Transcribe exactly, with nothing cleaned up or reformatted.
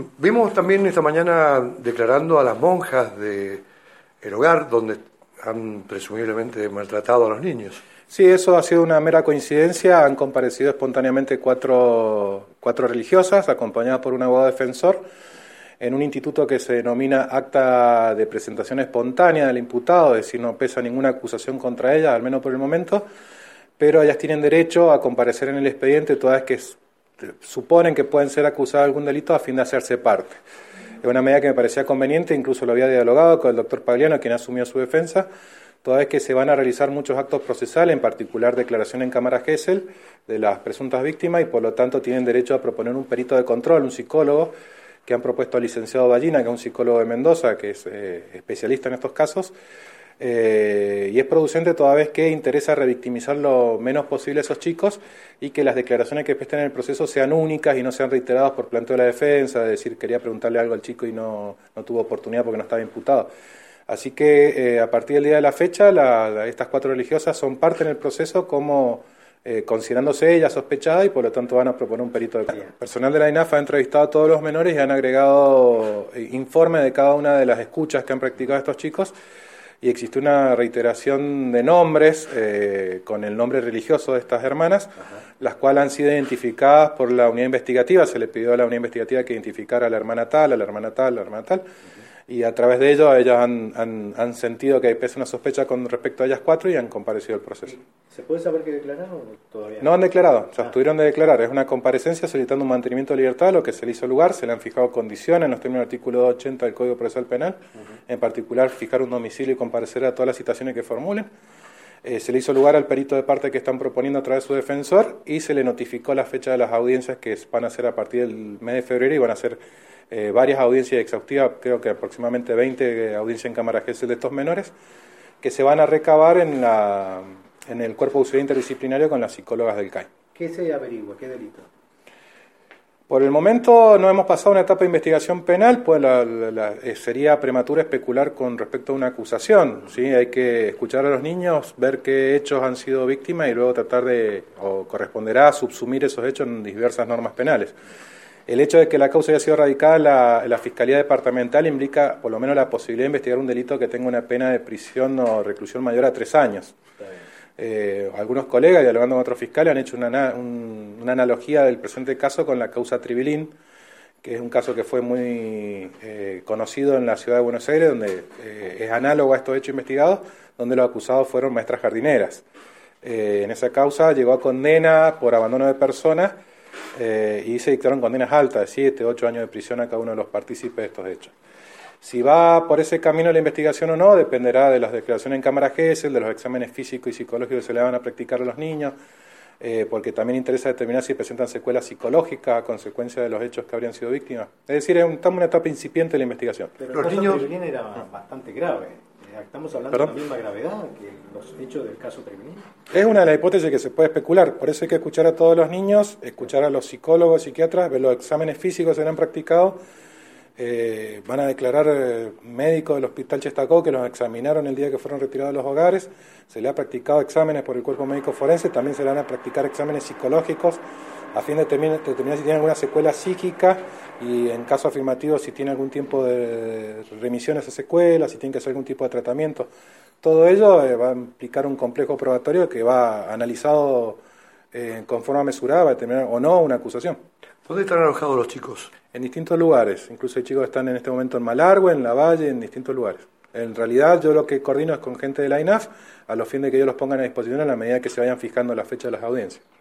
Vimos también esta mañana declarando a las monjas del hogar donde han presumiblemente maltratado a los niños. Sí, eso ha sido una mera coincidencia. Han comparecido espontáneamente cuatro, cuatro religiosas, acompañadas por un abogado defensor, en un instituto que se denomina Acta de Presentación Espontánea del Imputado, es decir, no pesa ninguna acusación contra ellas, al menos por el momento, pero ellas tienen derecho a comparecer en el expediente todas vez que suponen que pueden ser acusadas de algún delito a fin de hacerse parte. Es una medida que me parecía conveniente, incluso lo había dialogado con el doctor Pagliano, quien asumió su defensa, toda vez que se van a realizar muchos actos procesales, en particular declaración en cámara Gesell de las presuntas víctimas, y por lo tanto tienen derecho a proponer un perito de control, un psicólogo, que han propuesto al licenciado Ballina, que es un psicólogo de Mendoza, que es eh, especialista en estos casos, eh, y es producente toda vez que interesa revictimizar lo menos posible a esos chicos y que las declaraciones que presten en el proceso sean únicas y no sean reiteradas por planteo de la defensa, de decir quería preguntarle algo al chico y no, no tuvo oportunidad porque no estaba imputado. Así que eh, a partir del día de la fecha, la, la, estas cuatro religiosas son parte en el proceso como eh, considerándose ellas sospechadas y por lo tanto van a proponer un perito de control. El personal de la I N A F ha entrevistado a todos los menores y han agregado eh, informe de cada una de las escuchas que han practicado estos chicos y existe una reiteración de nombres eh, con el nombre religioso de estas hermanas, Ajá. las cuales han sido identificadas por la unidad investigativa. Se le pidió a la unidad investigativa que identificara a la hermana tal, a la hermana tal, a la hermana tal. Uh-huh. Y a través de ello ellas han, han, han sentido que pesa una sospecha con respecto a ellas cuatro y han comparecido al proceso. ¿Se puede saber qué declararon o todavía no? No han declarado, o sea, ah. tuvieron de declarar. Es una comparecencia solicitando un mantenimiento de libertad, lo que se le hizo lugar, se le han fijado condiciones en los términos del artículo ochenta del Código Procesal Penal, uh-huh. en particular fijar un domicilio y comparecer a todas las citaciones que formulen. Eh, se le hizo lugar al perito de parte que están proponiendo a través de su defensor y se le notificó la fecha de las audiencias que van a ser a partir del mes de febrero y van a ser Eh, varias audiencias exhaustivas, creo que aproximadamente veinte audiencias en cámara Gesell de estos menores, que se van a recabar en, la, en el cuerpo de auxiliar interdisciplinario con las psicólogas del C A I. ¿Qué se averigua? ¿Qué delito? Por el momento no hemos pasado una etapa de investigación penal, pues la, la, la, eh, sería prematuro especular con respecto a una acusación, ¿sí? Hay que escuchar a los niños, ver qué hechos han sido víctimas y luego tratar de, o corresponderá a subsumir esos hechos en diversas normas penales. El hecho de que la causa haya sido radicada en la, la Fiscalía Departamental implica por lo menos la posibilidad de investigar un delito que tenga una pena de prisión o reclusión mayor a tres años. Eh, algunos colegas, dialogando con otros fiscales, han hecho una, un, una analogía del presente caso con la causa Tribilín, que es un caso que fue muy eh, conocido en la ciudad de Buenos Aires, donde eh, es análogo a estos hechos investigados, donde los acusados fueron maestras jardineras. Eh, en esa causa llegó a condena por abandono de personas, Eh, y se dictaron condenas altas de siete, ocho años de prisión a cada uno de los partícipes de estos hechos. Si va por ese camino la investigación o no, dependerá de las declaraciones en cámara Gesell, de los exámenes físicos y psicológicos que se le van a practicar a los niños, eh, porque también interesa determinar si presentan secuelas psicológicas a consecuencia de los hechos que habrían sido víctimas. Es decir, estamos en una etapa incipiente de la investigación. Pero el caso Tribilín era bastante grave. ¿Estamos hablando ¿Perdón? de la misma gravedad que los hechos del caso Tribilín? Es una de las hipótesis que se puede especular, por eso hay que escuchar a todos los niños, escuchar a los psicólogos, psiquiatras, ver los exámenes físicos que se han practicado, eh, van a declarar eh, médicos del Hospital Chestacó que los examinaron el día que fueron retirados de los hogares, se le ha practicado exámenes por el cuerpo médico forense, también se le van a practicar exámenes psicológicos a fin de determinar, determinar si tiene alguna secuela psíquica y en caso afirmativo si tiene algún tiempo de remisión a esa secuela, si tiene que hacer algún tipo de tratamiento. Todo ello eh, va a implicar un complejo probatorio que va analizado eh, con forma mesurada, va a determinar o no una acusación. ¿Dónde están alojados los chicos? En distintos lugares, incluso hay chicos que están en este momento en Malargüe, en La Valle, en distintos lugares. En realidad yo lo que coordino es con gente de la I N A F a los fines de que ellos los pongan a disposición a la medida que se vayan fijando la fecha de las audiencias.